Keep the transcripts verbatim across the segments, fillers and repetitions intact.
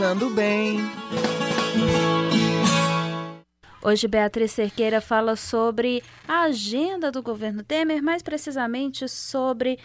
Pensando Bem. Hoje, Beatriz Cerqueira fala sobre a agenda do governo Temer, mais precisamente sobre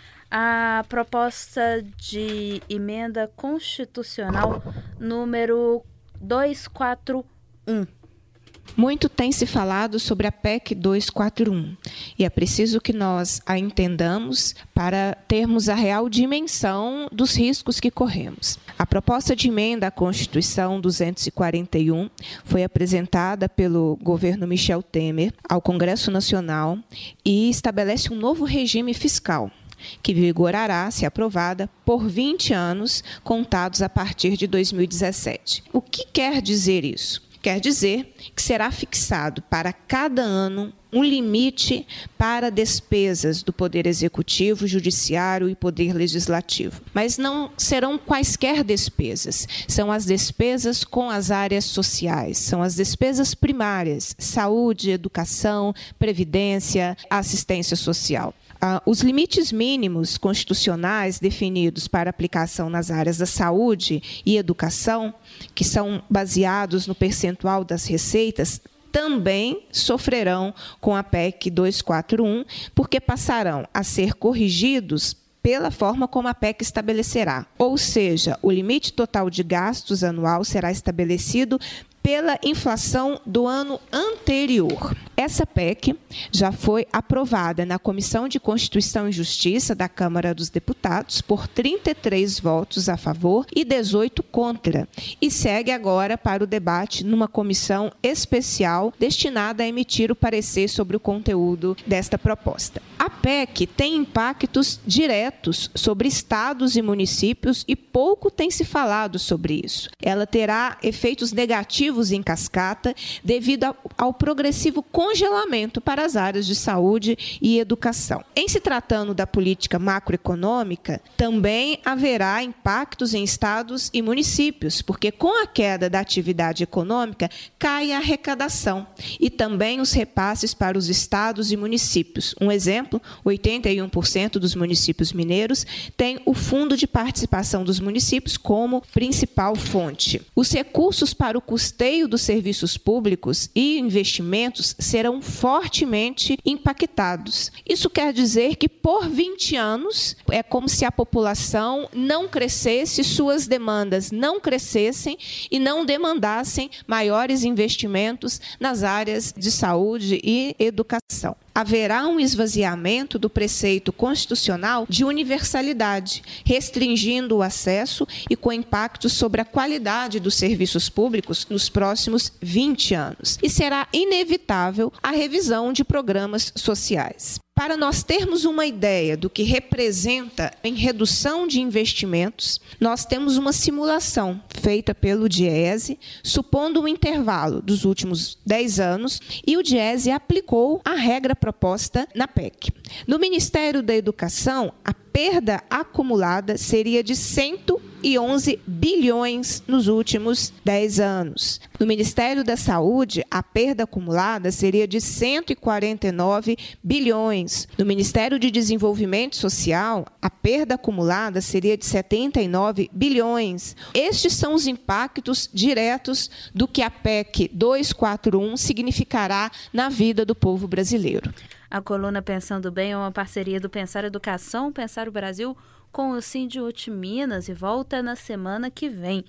a proposta de emenda constitucional número duzentos e quarenta e um. Muito tem se falado sobre a P E C duzentos e quarenta e um e é preciso que nós a entendamos para termos a real dimensão dos riscos que corremos. A proposta de emenda à Constituição duzentos e quarenta e um foi apresentada pelo governo Michel Temer ao Congresso Nacional e estabelece um novo regime fiscal, que vigorará, se aprovada, por vinte anos, contados a partir de dois mil e dezessete. O que quer dizer isso? Quer dizer que será fixado para cada ano um limite para despesas do Poder Executivo, Judiciário e Poder Legislativo. Mas não serão quaisquer despesas, são as despesas com as áreas sociais, são as despesas primárias, saúde, educação, previdência, assistência social. Ah, os limites mínimos constitucionais definidos para aplicação nas áreas da saúde e educação, que são baseados no percentual das receitas, também sofrerão com a P E C duzentos e quarenta e um, porque passarão a ser corrigidos pela forma como a P E C estabelecerá. Ou seja, o limite total de gastos anual será estabelecido pela inflação do ano anterior. Essa P E C já foi aprovada na Comissão de Constituição e Justiça da Câmara dos Deputados por trinta e três votos a favor e dezoito contra, e segue agora para o debate numa comissão especial destinada a emitir o parecer sobre o conteúdo desta proposta. A P E C tem impactos diretos sobre estados e municípios e pouco tem se falado sobre isso. Ela terá efeitos negativos em cascata devido ao, ao progressivo congelamento para as áreas de saúde e educação. Em se tratando da política macroeconômica, também haverá impactos em estados e municípios, porque com a queda da atividade econômica cai a arrecadação e também os repasses para os estados e municípios. Um exemplo, oitenta e um por cento dos municípios mineiros têm o Fundo de Participação dos Municípios como principal fonte. Os recursos para o custeio dos serviços públicos e investimentos serão fortemente impactados. Isso quer dizer que, por vinte anos, é como se a população não crescesse, suas demandas não crescessem e não demandassem maiores investimentos nas áreas de saúde e educação. Haverá um esvaziamento do preceito constitucional de universalidade, restringindo o acesso e com impactos sobre a qualidade dos serviços públicos nos próximos vinte anos. E será inevitável a revisão de programas sociais. Para nós termos uma ideia do que representa em redução de investimentos, nós temos uma simulação feita pelo DIEESE, supondo um intervalo dos últimos dez anos, e o DIEESE aplicou a regra proposta na P E C. No Ministério da Educação, a perda acumulada seria de cento e onze bilhões nos últimos dez anos. No Ministério da Saúde, a perda acumulada seria de cento e quarenta e nove bilhões. No Ministério de Desenvolvimento Social, a perda acumulada seria de setenta e nove bilhões. Estes são os impactos diretos do que a P E C duzentos e quarenta e um significará na vida do povo brasileiro. A coluna Pensando Bem é uma parceria do Pensar Educação, Pensar o Brasil com o Sindicute Minas e volta na semana que vem.